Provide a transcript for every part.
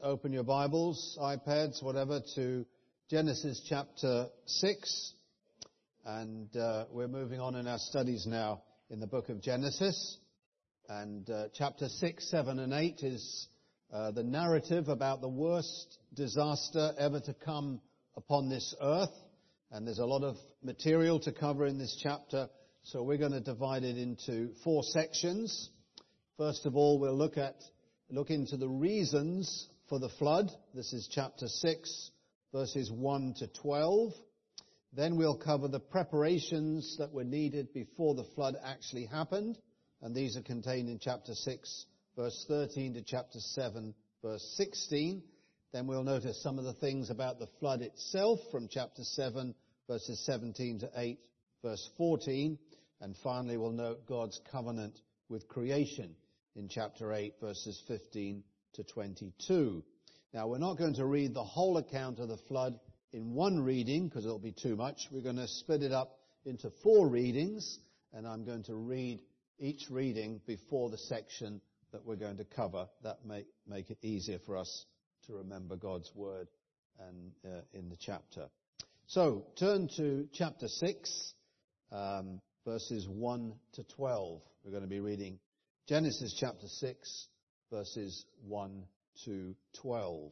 open your Bibles, iPads, whatever, to Genesis chapter 6. And we're moving on in our studies now in the book of Genesis. And chapter 6, 7, and 8 is the narrative about the worst disaster ever to come upon this earth. And there's a lot of material to cover in this chapter, so we're going to divide it into 4 sections. First of all, we'll look into the reasons for the flood. This is chapter 6, verses 1 to 12. Then we'll cover the preparations that were needed before the flood actually happened, and these are contained in chapter 6, verse 13 to chapter 7, verse 16. Then we'll notice some of the things about the flood itself from chapter 7, verses 17 to 8, verse 14. And finally, we'll note God's covenant with creation in chapter 8, verses 15 to 22. Now, we're not going to read the whole account of the flood in one reading, because it'll be too much. We're going to split it up into 4 readings, and I'm going to read each reading before the section that we're going to cover. That may make it easier for us to remember God's word and in the chapter. So, turn to chapter 6, verses 1 to 12. We're going to be reading Genesis chapter 6, verses 1 to 12.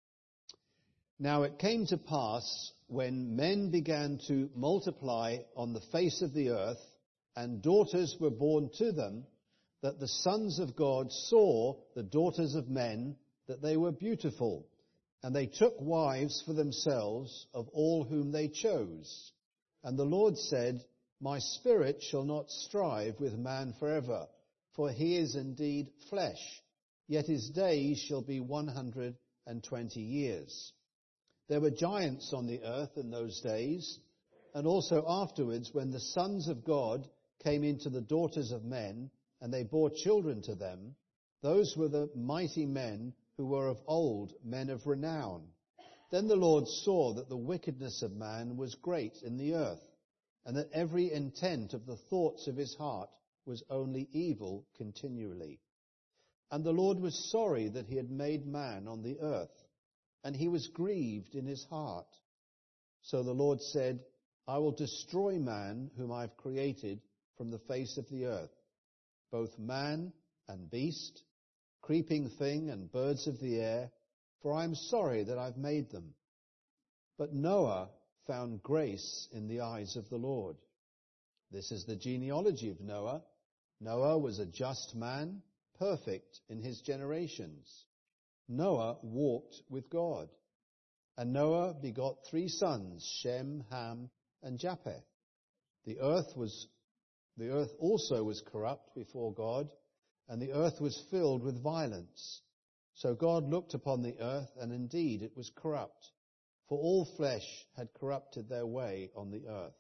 Now it came to pass, when men began to multiply on the face of the earth, and daughters were born to them, that the sons of God saw the daughters of men, that they were beautiful, and they took wives for themselves of all whom they chose. And the Lord said, My spirit shall not strive with man forever, for he is indeed flesh, yet his days shall be 120 years. There were giants on the earth in those days, and also afterwards, when the sons of God came into the daughters of men, and they bore children to them. Those were the mighty men who were of old, men of renown. Then the Lord saw that the wickedness of man was great in the earth, and that every intent of the thoughts of his heart was only evil continually. And the Lord was sorry that he had made man on the earth, and he was grieved in his heart. So the Lord said, I will destroy man whom I have created from the face of the earth, both man and beast, creeping thing and birds of the air, for I am sorry that I've made them. But Noah found grace in the eyes of the Lord. This is the genealogy of Noah. Noah was a just man, perfect in his generations. Noah walked with God. And Noah begot 3 sons, Shem, Ham, and Japheth. The earth also was corrupt before God, and the earth was filled with violence. So God looked upon the earth, and indeed it was corrupt, for all flesh had corrupted their way on the earth.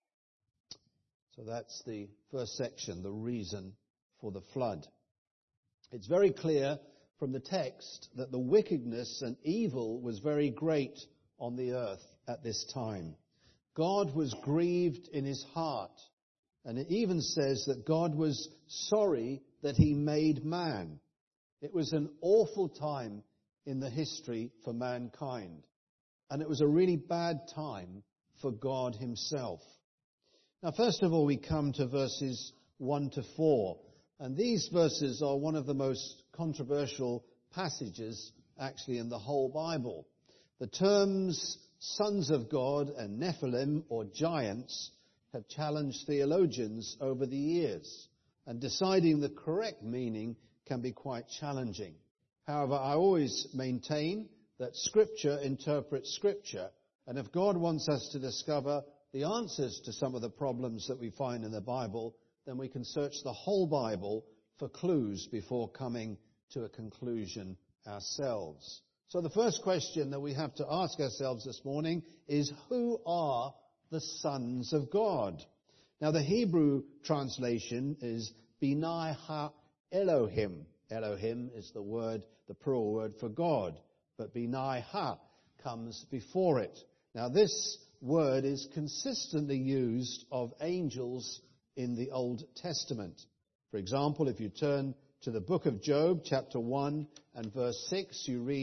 So that's the first section, the reason for the flood. It's very clear from the text that the wickedness and evil was very great on the earth at this time. God was grieved in his heart, and it even says that God was sorry that he made man. It was an awful time in the history for mankind, and it was a really bad time for God himself. Now, first of all, we come to verses 1 to 4, and these verses are one of the most controversial passages actually in the whole Bible. The terms sons of God and Nephilim, or giants, have challenged theologians over the years, and deciding the correct meaning can be quite challenging. However, I always maintain that Scripture interprets Scripture, and if God wants us to discover the answers to some of the problems that we find in the Bible, then we can search the whole Bible for clues before coming to a conclusion ourselves. So the first question that we have to ask ourselves this morning is, who are the sons of God? Now, the Hebrew translation is Binai Ha-Elohim. Elohim is the plural word for God, but Binai Ha comes before it. Now, this word is consistently used of angels in the Old Testament. For example, if you turn to the book of Job, chapter 1 and verse 6, you read,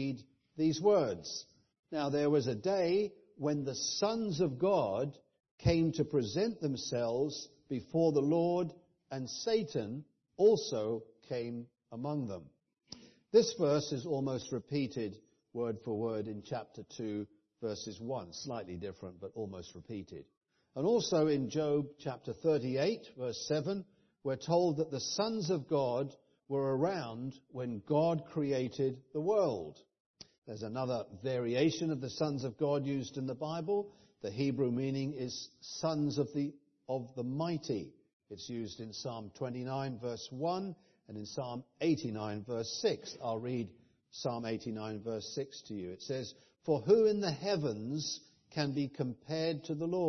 these words. Now there was a day when the sons of God came to present themselves before the Lord, and Satan also came among them. This verse is almost repeated word for word in chapter 2, verses 1. Slightly different, but almost repeated. And also in Job chapter 38, verse 7, we're told that the sons of God were around when God created the world. There's another variation of the sons of God used in the Bible. The Hebrew meaning is sons of the mighty. It's used in Psalm 29, verse 1, and in Psalm 89, verse 6. I'll read Psalm 89, verse 6 to you. It says, "For who in the heavens can be compared to the Lord? ?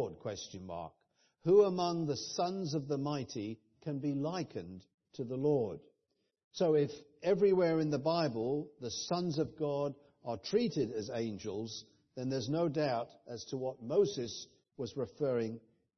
Who among the sons of the mighty can be likened to the Lord?" So if everywhere in the Bible the sons of God are treated as angels, then there's no doubt as to what Moses was referring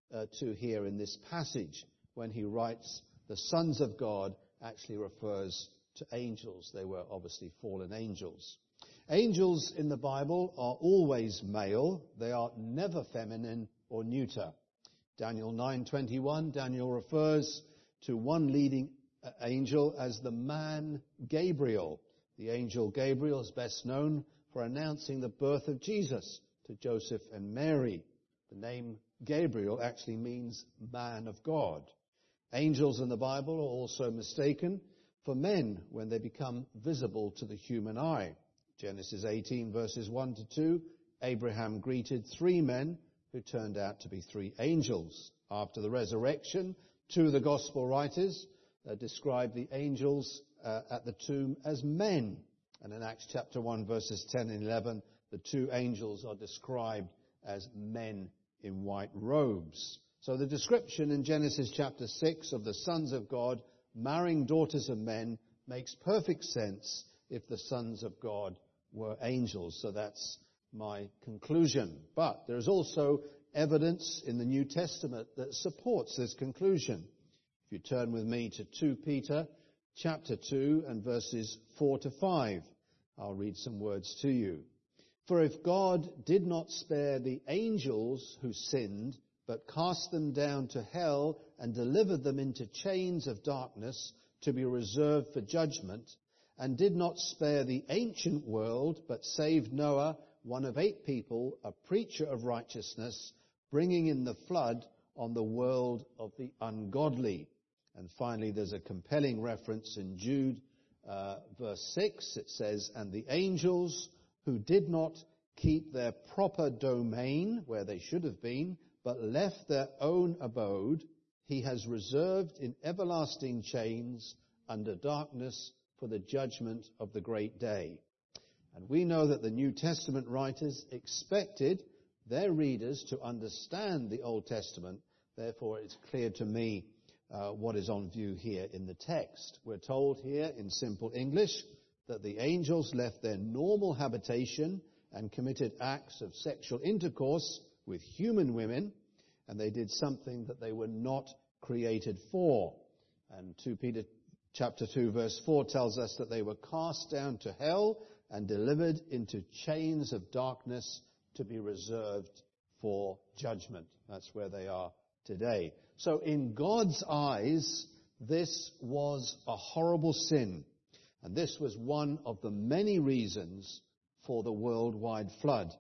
to here in this passage. When he writes, the sons of God actually refers to angels. They were obviously fallen angels. Angels in the Bible are always male. They are never feminine or neuter. Daniel 9:21, Daniel refers to one leading angel as the man Gabriel. The angel Gabriel is best known for announcing the birth of Jesus to Joseph and Mary. The name Gabriel actually means man of God. Angels in the Bible are also mistaken for men when they become visible to the human eye. Genesis 18 verses 1 to 2, Abraham greeted 3 men who turned out to be 3 angels. After the resurrection, 2 of the gospel writers describe the angels at the tomb as men. And in Acts chapter 1 verses 10 and 11, the 2 angels are described as men in white robes. So the description in Genesis chapter 6 of the sons of God marrying daughters of men makes perfect sense if the sons of God were angels. So that's my conclusion. But there's also evidence in the New Testament that supports this conclusion. If you turn with me to 2 Peter chapter 2 and verses 4 to 5, I'll read some words to you. "For if God did not spare the angels who sinned, but cast them down to hell and delivered them into chains of darkness to be reserved for judgment, and did not spare the ancient world, but saved Noah, one of 8 people, a preacher of righteousness, bringing in the flood on the world of the ungodly." And finally, there's a compelling reference in Jude verse 6. It says, "And the angels who did not keep their proper domain where they should have been, but left their own abode, he has reserved in everlasting chains under darkness for the judgment of the great day." And we know that the New Testament writers expected their readers to understand the Old Testament. Therefore, it's clear to me what is on view here in the text. We're told here in simple English that the angels left their normal habitation and committed acts of sexual intercourse with human women, and they did something that they were not created for. And 2 Peter chapter 2 verse 4 tells us that they were cast down to hell and delivered into chains of darkness to be reserved for judgment. That's where they are today. So in God's eyes, this was a horrible sin. And this was one of the many reasons for the worldwide flood.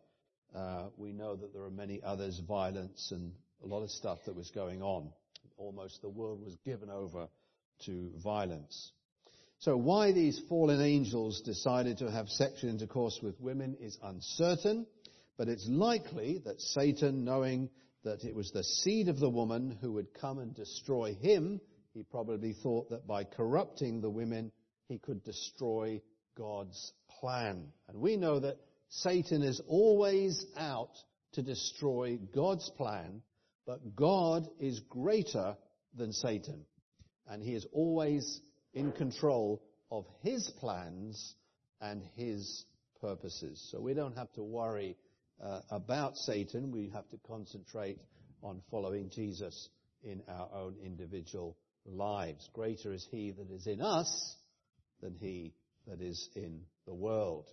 We know that there are many others, violence and a lot of stuff that was going on. Almost the world was given over to violence. So why these fallen angels decided to have sexual intercourse with women is uncertain, but it's likely that Satan, knowing that it was the seed of the woman who would come and destroy him, he probably thought that by corrupting the women, he could destroy God's plan. And we know that Satan is always out to destroy God's plan, but God is greater than Satan. And he is always in control of his plans and his purposes. So we don't have to worry about Satan. We have to concentrate on following Jesus in our own individual lives. Greater is he that is in us than he that is in the world.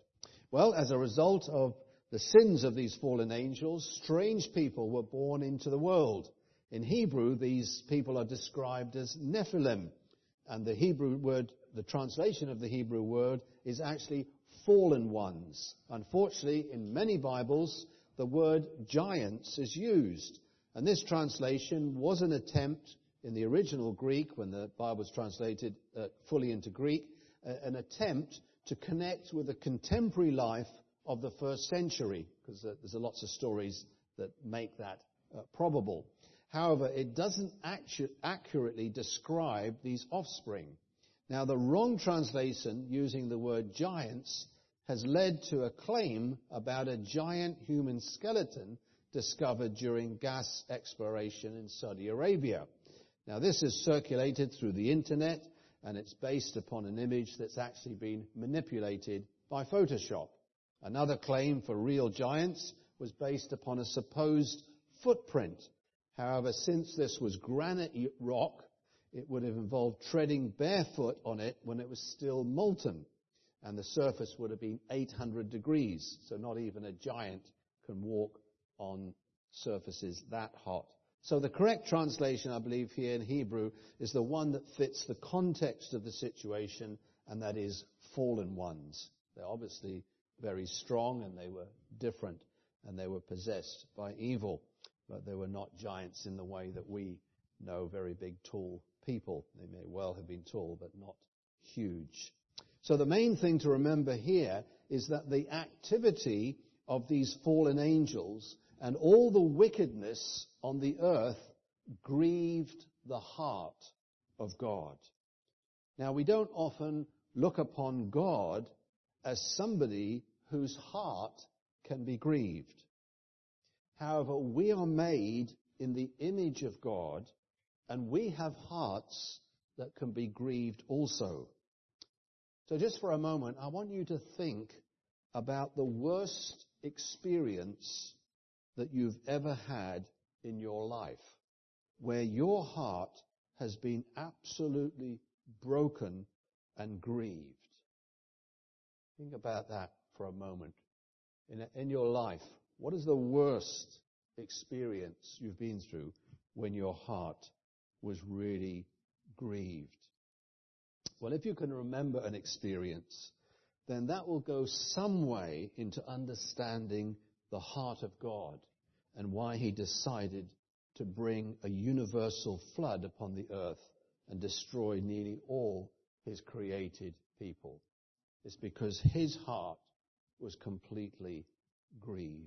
Well, as a result of the sins of these fallen angels, strange people were born into the world. In Hebrew, these people are described as Nephilim. And the Hebrew word, the translation of the Hebrew word, is actually fallen ones. Unfortunately, in many Bibles, the word giants is used. And this translation was an attempt in the original Greek, when the Bible was translated fully into Greek, an attempt to connect with the contemporary life of the first century, because there's lots of stories that make that probable. However, it doesn't accurately describe these offspring. Now, the wrong translation using the word giants has led to a claim about a giant human skeleton discovered during gas exploration in Saudi Arabia. Now, this is circulated through the internet, and it's based upon an image that's actually been manipulated by Photoshop. Another claim for real giants was based upon a supposed footprint. However, since this was granite rock, it would have involved treading barefoot on it when it was still molten, and the surface would have been 800 degrees, so not even a giant can walk on surfaces that hot. So the correct translation, I believe, here in Hebrew is the one that fits the context of the situation, and that is fallen ones. They're obviously very strong, and they were different, and they were possessed by evil, but they were not giants in the way that we know very big, tall people. They may well have been tall, but not huge. So the main thing to remember here is that the activity of these fallen angels and all the wickedness on the earth grieved the heart of God. Now, we don't often look upon God as somebody whose heart can be grieved. However, we are made in the image of God, and we have hearts that can be grieved also. So just for a moment, I want you to think about the worst experience that you've ever had in your life, where your heart has been absolutely broken and grieved. Think about that for a moment. In your life, what is the worst experience you've been through when your heart was really grieved? Well, if you can remember an experience, then that will go some way into understanding the heart of God and why he decided to bring a universal flood upon the earth and destroy nearly all his created people. It's because his heart was completely grieved.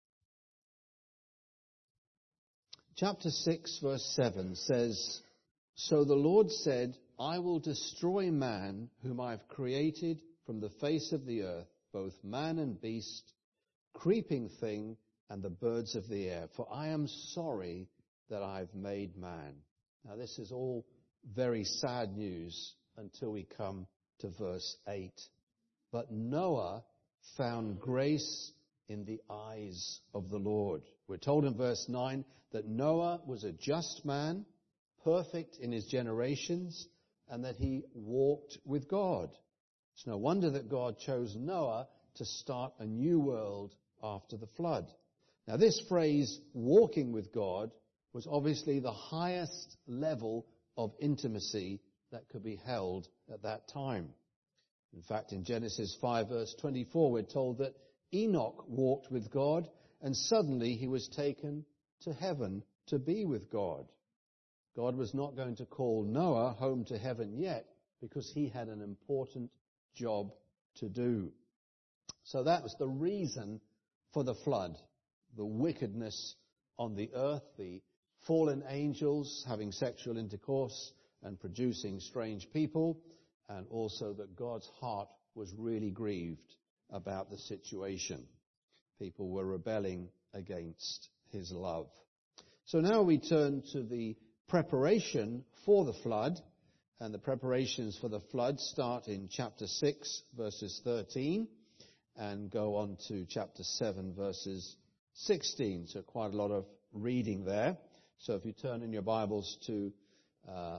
Chapter 6, verse 7 says, "So the Lord said, I will destroy man whom I have created from the face of the earth, both man and beast, creeping thing, and the birds of the air, for I am sorry that I have made man." Now this is all very sad news until we come to verse 8. "But Noah found grace in the eyes of the Lord." We're told in verse 9 that Noah was a just man, perfect in his generations, and that he walked with God. It's no wonder that God chose Noah to start a new world after the flood. Now this phrase, walking with God, was obviously the highest level of intimacy that could be held at that time. In fact, in Genesis 5 verse 24, we're told that Enoch walked with God, and suddenly he was taken to heaven to be with God. God was not going to call Noah home to heaven yet, because he had an important job to do. So that was the reason for the flood, the wickedness on the earth, the fallen angels having sexual intercourse and producing strange people, and also that God's heart was really grieved about the situation. People were rebelling against his love. So now we turn to the preparation for the flood, and the preparations for the flood start in chapter 6 verses 13 and go on to chapter 7 verses 16. So quite a lot of reading there. So if you turn in your Bibles to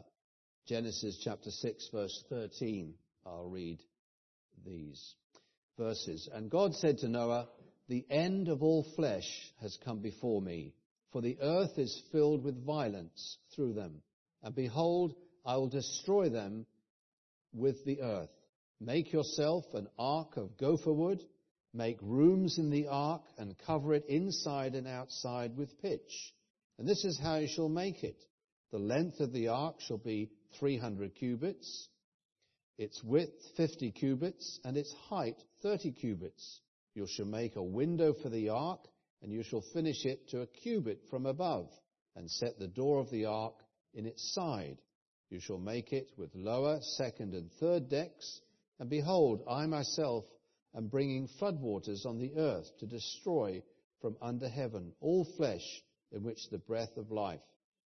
Genesis chapter 6 verse 13, I'll read these. verses. And God said to Noah, "The end of all flesh has come before me, for the earth is filled with violence through them. And behold, I will destroy them with the earth. Make yourself an ark of gopher wood, make rooms in the ark, and cover it inside and outside with pitch. And this is how you shall make it. The length of the ark shall be 300 cubits, its width 50 cubits, and its height 30 cubits. You shall make a window for the ark, and you shall finish it to a cubit from above, and set the door of the ark in its side. You shall make it with lower, second, and third decks. And behold, I myself am bringing floodwaters on the earth to destroy from under heaven all flesh in which is the breath of life.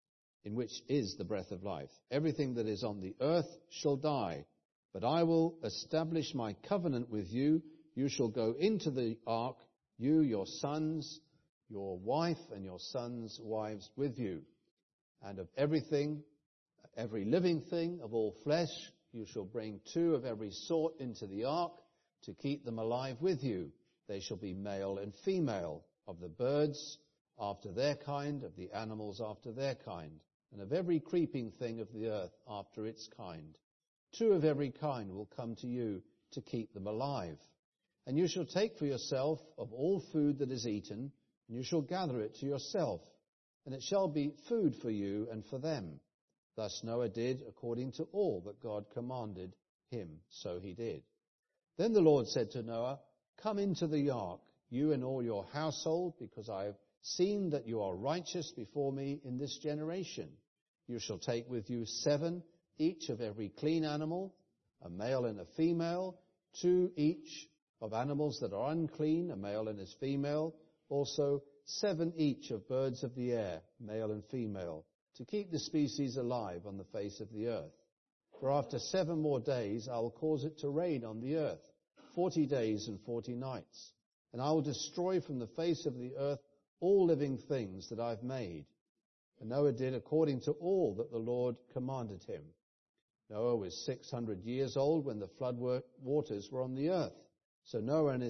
Everything that is on the earth shall die. But I will establish my covenant with you. You shall go into the ark, you, your sons, your wife, and your sons' wives with you. And of everything, every living thing of all flesh, you shall bring 2 of every sort into the ark to keep them alive with you. They shall be male and female, of the birds after their kind, of the animals after their kind, and of every creeping thing of the earth after its kind. 2 of every kind will come to you to keep them alive. And you shall take for yourself of all food that is eaten, and you shall gather it to yourself, and it shall be food for you and for them. Thus Noah did according to all that God commanded him, so he did. Then the Lord said to Noah, "Come into the ark, you and all your household, because I have seen that you are righteous before me in this generation. You shall take with you 7, each of every clean animal, a male and a female, 2 each of animals that are unclean, a male and his female, also 7 each of birds of the air, male and female, to keep the species alive on the face of the earth. For after 7 more days I will cause it to rain on the earth, 40 days and 40 nights. And I will destroy from the face of the earth all living things that I've made." And Noah did according to all that the Lord commanded him. Noah was 600 years old when the flood waters were on the earth. So Noah with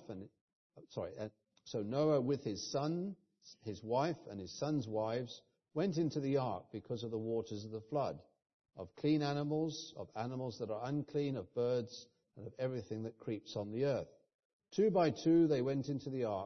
his son, his wife, and his sons' wives went into the ark because of the waters of the flood, of clean animals, of animals that are unclean, of birds, and of everything that creeps on the earth. 2 by 2 they went into the ark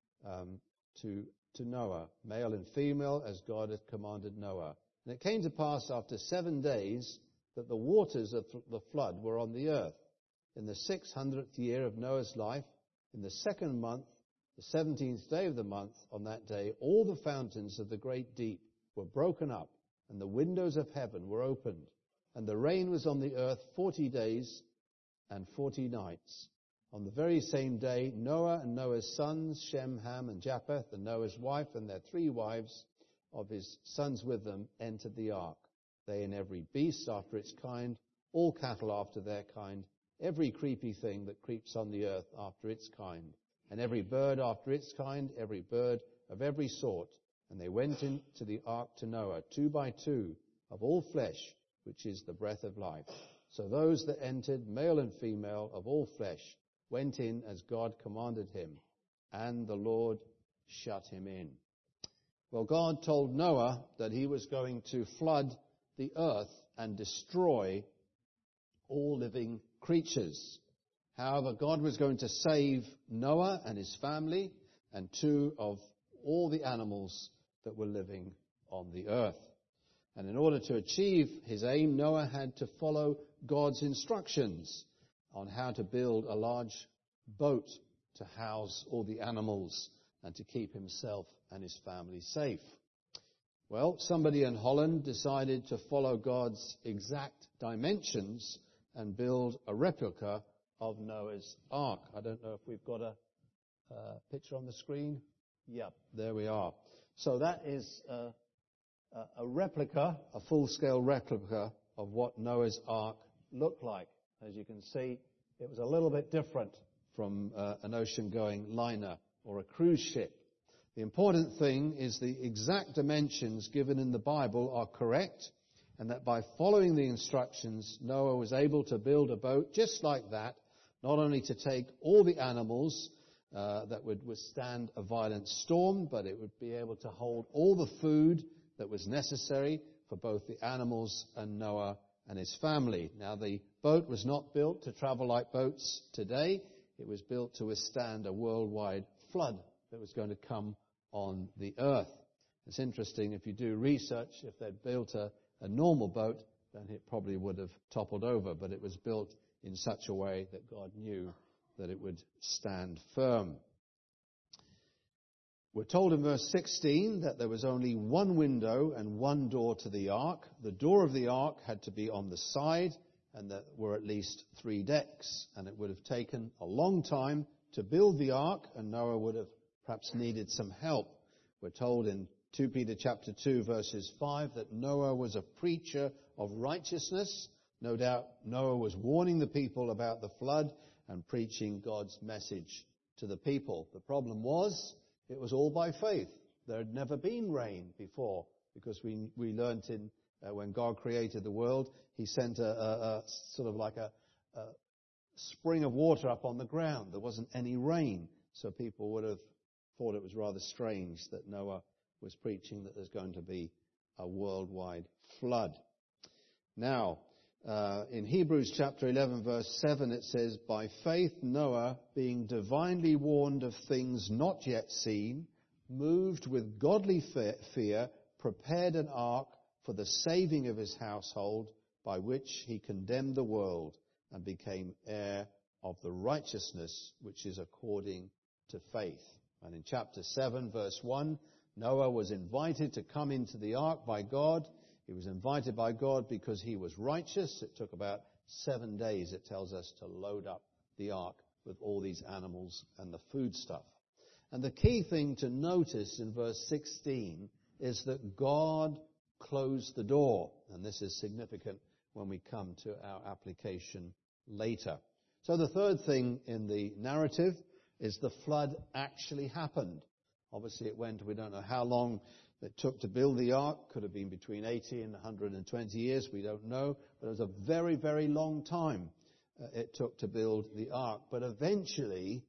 to Noah, male and female, as God had commanded Noah. And it came to pass after 7 days that the waters of the flood were on the earth. In the 600th year of Noah's life, in the 2nd month, the 17th day of the month, on that day, all the fountains of the great deep were broken up, and the windows of heaven were opened. And the rain was on the earth 40 days and 40 nights. On the very same day, Noah and Noah's sons, Shem, Ham, and Japheth, and Noah's wife and their 3 wives of his sons with them, entered the ark. They and every beast after its kind, all cattle after their kind, every creepy thing that creeps on the earth after its kind, and every bird after its kind, every bird of every sort. And they went into the ark to Noah, 2 by 2, of all flesh, which is the breath of life. So those that entered, male and female, of all flesh, went in as God commanded him, and the Lord shut him in. Well, God told Noah that he was going to flood the earth and destroy all living creatures. However, God was going to save Noah and his family and 2 of all the animals that were living on the earth. And in order to achieve his aim, Noah had to follow God's instructions on how to build a large boat to house all the animals and to keep himself and his family safe. Well, somebody in Holland decided to follow God's exact dimensions and build a replica of Noah's Ark. I don't know if we've got a picture on the screen. Yep, there we are. So that is a replica, a full-scale replica of what Noah's Ark looked like. As you can see, it was a little bit different from an ocean-going liner or a cruise ship. The important thing is the exact dimensions given in the Bible are correct, and that by following the instructions, Noah was able to build a boat just like that not only to take all the animals that would withstand a violent storm, but it would be able to hold all the food that was necessary for both the animals and Noah and his family. Now, the boat was not built to travel like boats today. It was built to withstand a worldwide flood that was going to come on the earth. It's interesting, if you do research, if they'd built a normal boat, then it probably would have toppled over, but it was built in such a way that God knew that it would stand firm. We're told in verse 16 that there was only one window and one door to the ark. The door of the ark had to be on the side, and there were at least 3 decks, and it would have taken a long time to build the ark, and Noah would have perhaps needed some help. We're told in 2 Peter chapter 2 verses 5 that Noah was a preacher of righteousness. No doubt Noah was warning the people about the flood and preaching God's message to the people. The problem was, it was all by faith. There had never been rain before, because we learnt in when God created the world, he sent a sort of like a spring of water up on the ground. There wasn't any rain, so people would have thought it was rather strange that Noah was preaching that there's going to be a worldwide flood. Now, in Hebrews chapter 11 verse 7 it says, "By faith Noah, being divinely warned of things not yet seen, moved with godly fear, prepared an ark for the saving of his household, by which he condemned the world and became heir of the righteousness which is according to faith." And in chapter 7 verse 1, Noah was invited to come into the ark by God. He was invited by God because he was righteous. It took about 7 days, it tells us, to load up the ark with all these animals and the food stuff. And the key thing to notice in verse 16 is that God closed the door. And this is significant when we come to our application later. So the third thing in the narrative is the flood actually happened. Obviously it went, we don't know how long it took to build the ark. Could have been between 80 and 120 years, we don't know. But it was a very, very long time it took to build the ark. But eventually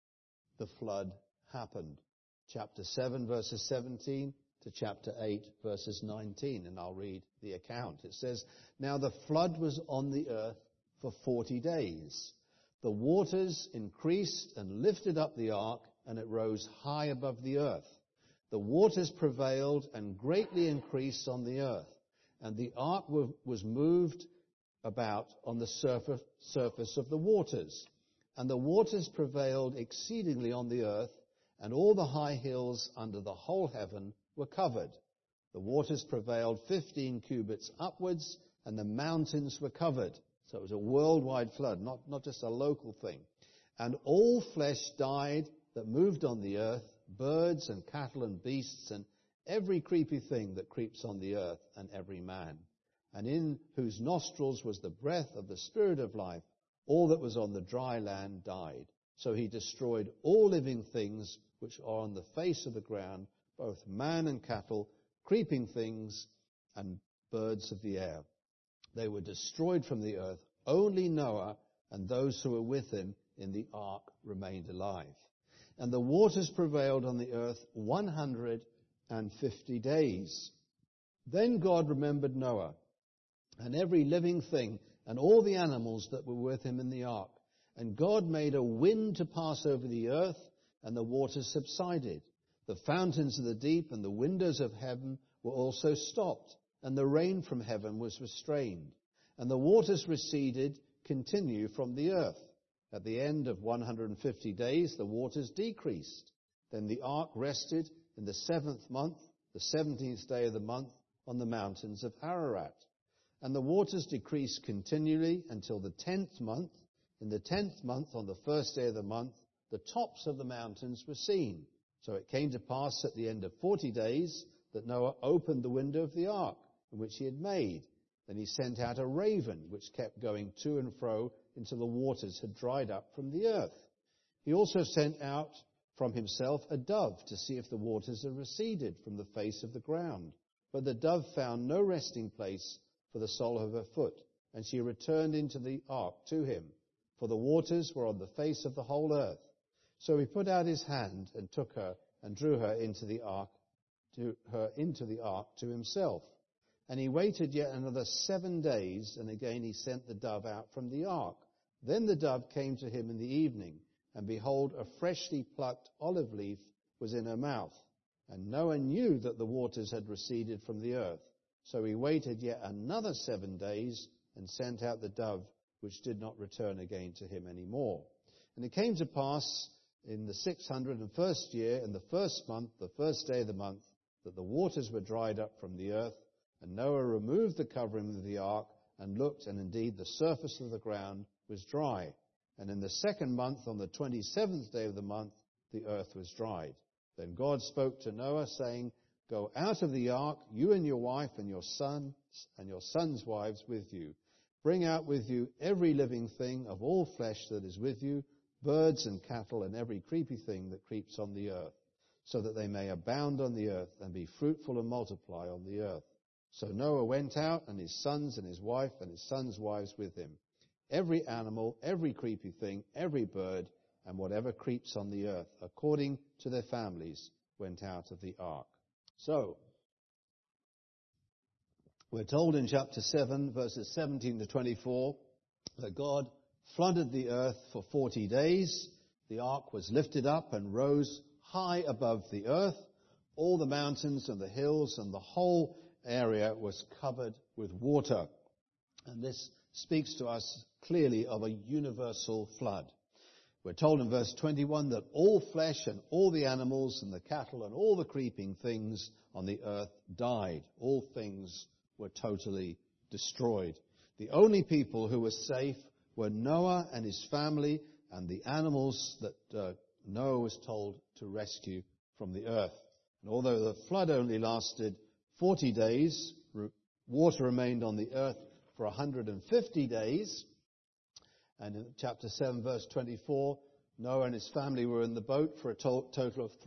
the flood happened. Chapter 7 verses 17 to chapter 8 verses 19, and I'll read the account. It says, "Now the flood was on the earth for 40 days. The waters increased and lifted up the ark, and it rose high above the earth. The waters prevailed and greatly increased on the earth, and the ark was moved about on the surface of the waters. And the waters prevailed exceedingly on the earth, and all the high hills under the whole heaven were covered. The waters prevailed 15 cubits upwards, and the mountains were covered." So it was a worldwide flood, not just a local thing. "And all flesh died that moved on the earth, birds and cattle and beasts, and every creepy thing that creeps on the earth, and every man. And in whose nostrils was the breath of the Spirit of life, all that was on the dry land died. So he destroyed all living things which are on the face of the ground, both man and cattle, creeping things, and birds of the air. They were destroyed from the earth. Only Noah and those who were with him in the ark remained alive. And the waters prevailed on the earth 150 days. Then God remembered Noah and every living thing and all the animals that were with him in the ark. And God made a wind to pass over the earth, and the waters subsided. The fountains of the deep and the windows of heaven were also stopped, and the rain from heaven was restrained. And the waters receded continue from the earth. At the end of 150 days, the waters decreased. Then the ark rested in the 7th month, the 17th day of the month, on the mountains of Ararat. And the waters decreased continually until the 10th month. In the 10th month, on the 1st day of the month, the tops of the mountains were seen. So it came to pass at the end of 40 days that Noah opened the window of the ark, which he had made. Then he sent out a raven, which kept going to and fro until the waters had dried up from the earth. He also sent out from himself a dove to see if the waters had receded from the face of the ground. But the dove found no resting place for the sole of her foot, and she returned into the ark to him. for the waters were on the face of the whole earth. So he put out his hand and took her and drew her into the ark to himself. And he waited yet another 7 days, and again he sent the dove out from the ark. Then the dove came to him in the evening, and behold, a freshly plucked olive leaf was in her mouth. And Noah knew that the waters had receded from the earth. So he waited yet another 7 days, and sent out the dove, which did not return again to him any more. And it came to pass in the 601st year, in the first month, the first day of the month, that the waters were dried up from the earth. And Noah removed the covering of the ark, and looked, and indeed the surface of the ground was dry. And in the second month, on the 27th day of the month, the earth was dried. Then God spoke to Noah, saying, Go out of the ark, you and your wife and your sons and your sons' wives with you. Bring out with you every living thing of all flesh that is with you, birds and cattle and every creepy thing that creeps on the earth, so that they may abound on the earth and be fruitful and multiply on the earth. So Noah went out, and his sons and his wife and his sons' wives with him. Every animal, every creepy thing, every bird, and whatever creeps on the earth, according to their families, went out of the ark. So, we're told in chapter 7, verses 17 to 24, that God flooded the earth for 40 days. The ark was lifted up and rose high above the earth. All the mountains and the hills and the whole area was covered with water. And this speaks to us clearly of a universal flood. We're told in verse 21 that all flesh and all the animals and the cattle and all the creeping things on the earth died. All things were totally destroyed. The only people who were safe were Noah and his family and the animals that Noah was told to rescue from the earth. And although the flood only lasted 40 days, water remained on the earth for 150 days. And in chapter 7, verse 24, Noah and his family were in the boat for a total of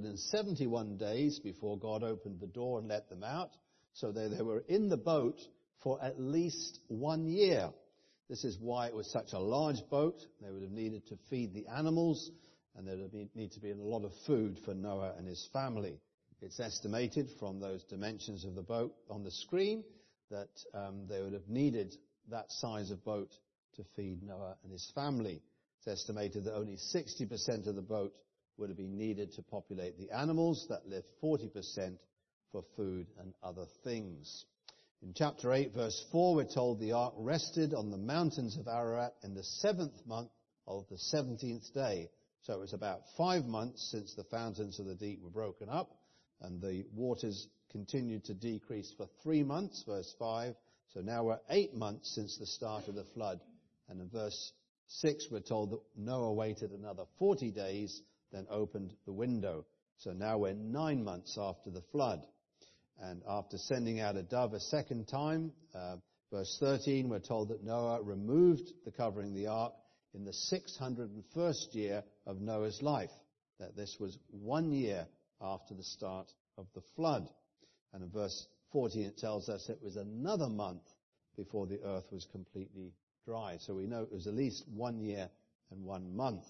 371 days before God opened the door and let them out. So they were in the boat for at least 1 year. This is why it was such a large boat. They would have needed to feed the animals, and there would need to be a lot of food for Noah and his family. It's estimated from those dimensions of the boat on the screen that they would have needed that size of boat to feed Noah and his family. It's estimated that only 60% of the boat would have been needed to populate the animals. That left 40% for food and other things. In chapter 8, verse 4, we're told the ark rested on the mountains of Ararat in the 7th month of the 17th day. So it was about 5 months since the fountains of the deep were broken up, and the waters continued to decrease for 3 months, verse 5. So now we're 8 months since the start of the flood. And in verse 6, we're told that Noah waited another 40 days, then opened the window. So now we're 9 months after the flood. And after sending out a dove a second time, verse 13, we're told that Noah removed the covering of the ark in the 601st year of Noah's life. That this was 1 year after the start of the flood. And in verse 14, it tells us it was another month before the earth was completely dry. So we know it was at least 1 year and 1 month.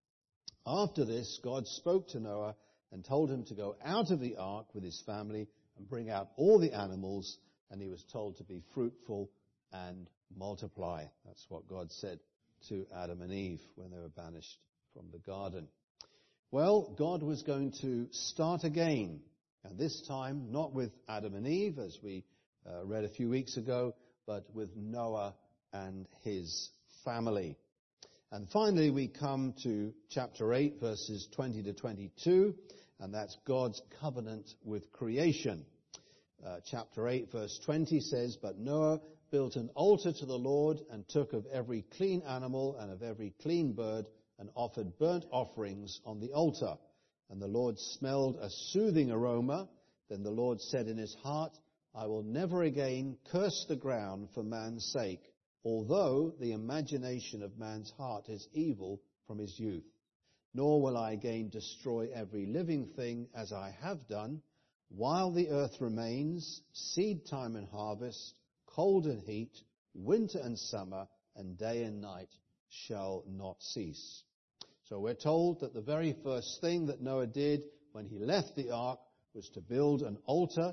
After this, God spoke to Noah and told him to go out of the ark with his family and bring out all the animals, and he was told to be fruitful and multiply. That's what God said to Adam and Eve when they were banished from the garden. Well, God was going to start again, and this time not with Adam and Eve, as we read a few weeks ago, but with Noah and his family. And finally, we come to chapter 8, verses 20 to 22, and that's God's covenant with creation. Chapter 8, verse 20 says, But Noah built an altar to the Lord and took of every clean animal and of every clean bird and offered burnt offerings on the altar. And the Lord smelled a soothing aroma. Then the Lord said in his heart, I will never again curse the ground for man's sake, although the imagination of man's heart is evil from his youth. Nor will I again destroy every living thing as I have done, while the earth remains, seed time and harvest, cold and heat, winter and summer, and day and night shall not cease. So we're told that the very first thing that Noah did when he left the ark was to build an altar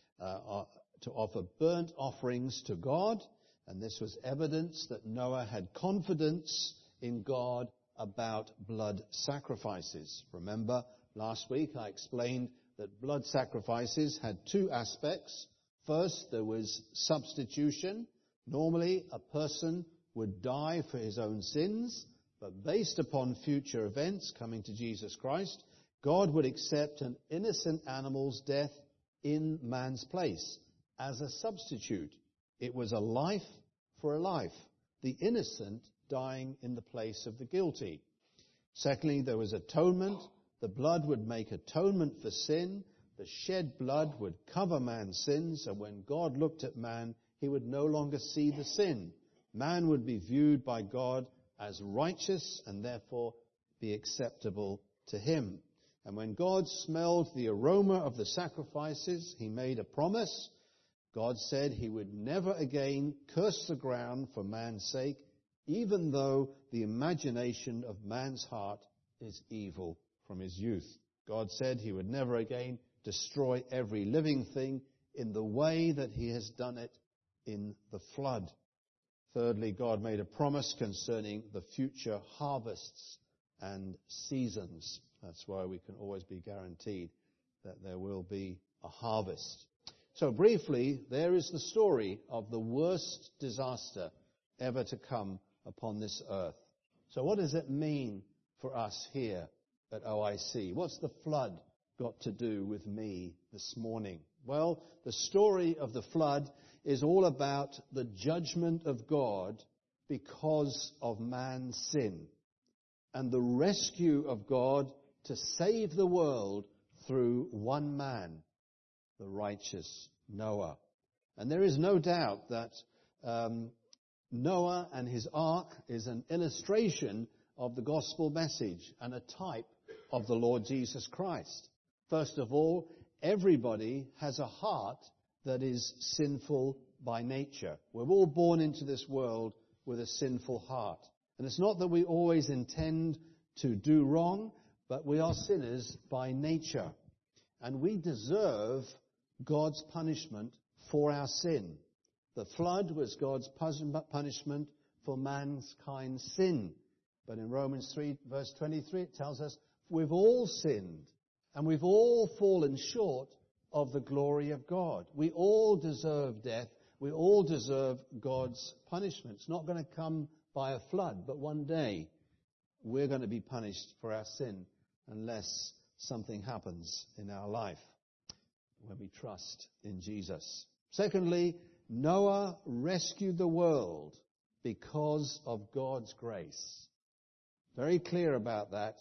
to offer burnt offerings to God, and this was evidence that Noah had confidence in God about blood sacrifices. Remember, last week I explained that blood sacrifices had two aspects. First, there was substitution. Normally, a person would die for his own sins, but based upon future events coming to Jesus Christ, God would accept an innocent animal's death in man's place as a substitute. It was a life for a life, the innocent dying in the place of the guilty. Secondly, there was atonement. The blood would make atonement for sin. The shed blood would cover man's sins, and when God looked at man, he would no longer see the sin. Man would be viewed by God as righteous and therefore be acceptable to him. And when God smelled the aroma of the sacrifices, he made a promise. God said he would never again curse the ground for man's sake, even though the imagination of man's heart is evil from his youth. God said he would never again destroy every living thing in the way that he has done it in the flood. Thirdly, God made a promise concerning the future harvests and seasons. That's why we can always be guaranteed that there will be a harvest. So briefly, there is the story of the worst disaster ever to come upon this earth. So what does it mean for us here at OIC? What's the flood got to do with me this morning? Well, the story of the flood is all about the judgment of God because of man's sin and the rescue of God to save the world through one man, the righteous Noah. And there is no doubt that Noah and his ark is an illustration of the gospel message and a type of the Lord Jesus Christ. First of all, everybody has a heart that is sinful by nature. We're all born into this world with a sinful heart. And it's not that we always intend to do wrong, but we are sinners by nature. And we deserve God's punishment for our sin. The flood was God's punishment for mankind's sin. But in Romans 3, verse 23, it tells us, we've all sinned and we've all fallen short of the glory of God. We all deserve death. We all deserve God's punishment. It's not going to come by a flood, but one day we're going to be punished for our sin unless something happens in our life when we trust in Jesus. Secondly, Noah rescued the world because of God's grace. Very clear about that.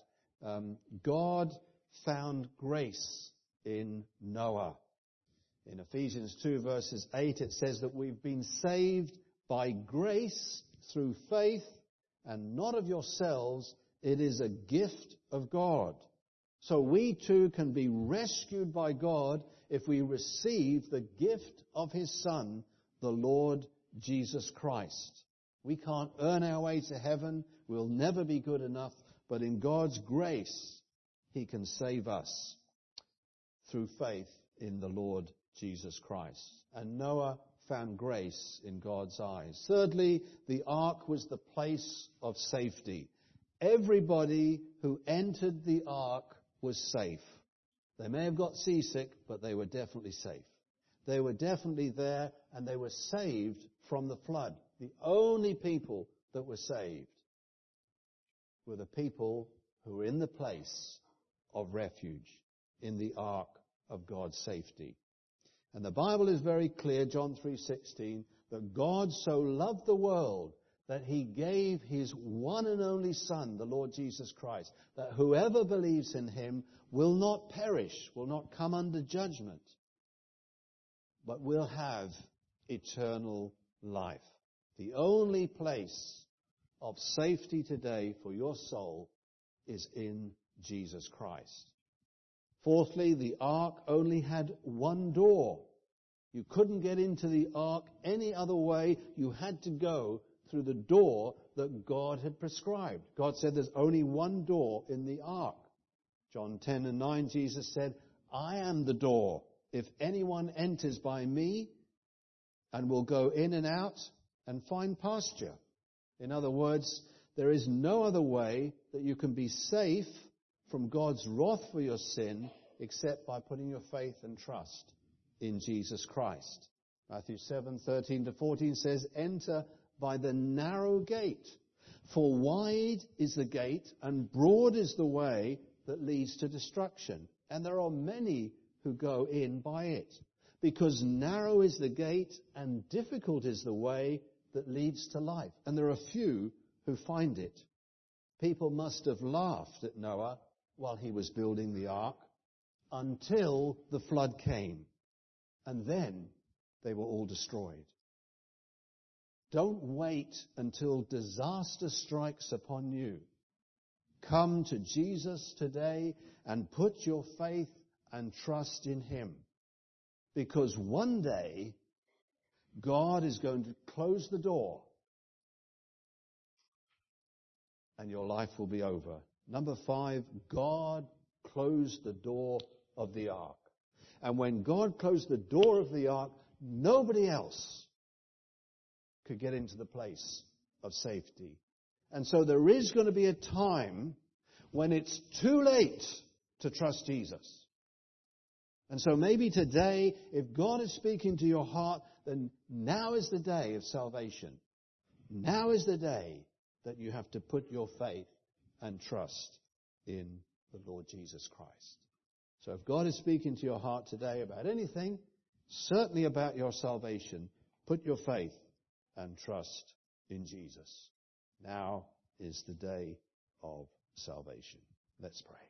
God found grace in Noah. In Ephesians 2 verses 8 it says that we've been saved by grace through faith and not of yourselves. It is a gift of God. So we too can be rescued by God if we receive the gift of his Son, the Lord Jesus Christ. We can't earn our way to heaven. We'll never be good enough. But in God's grace, he can save us through faith in the Lord Jesus Christ. And Noah found grace in God's eyes. Thirdly, the ark was the place of safety. Everybody who entered the ark was safe. They may have got seasick, but they were definitely safe. They were definitely there, and they were saved from the flood. The only people that were saved were the people who were in the place of refuge, in the ark of God's safety. And the Bible is very clear, John 3:16, that God so loved the world that he gave his one and only Son, the Lord Jesus Christ, that whoever believes in him will not perish, will not come under judgment, but will have eternal life. The only place of safety today for your soul is in Jesus Christ. Fourthly, the ark only had one door. You couldn't get into the ark any other way. You had to go through the door that God had prescribed. God said there's only one door in the ark. John 10:9, Jesus said, I am the door. If anyone enters by me and will go in and out and find pasture. In other words, there is no other way that you can be safe from God's wrath for your sin except by putting your faith and trust in Jesus Christ. Matthew 7:13-14 says, enter by the narrow gate, for wide is the gate and broad is the way that leads to destruction. And there are many who go in by it, because narrow is the gate and difficult is the way that leads to life. And there are few who find it. People must have laughed at Noah while he was building the ark until the flood came. And then they were all destroyed. Don't wait until disaster strikes upon you. Come to Jesus today and put your faith and trust in him. Because one day, God is going to close the door and your life will be over. Number 5, God closed the door of the ark. And when God closed the door of the ark, nobody else could get into the place of safety. And so there is going to be a time when it's too late to trust Jesus. And so maybe today, if God is speaking to your heart, then now is the day of salvation. Now is the day that you have to put your faith and trust in the Lord Jesus Christ. So if God is speaking to your heart today about anything, certainly about your salvation, put your faith and trust in Jesus. Now is the day of salvation. Let's pray.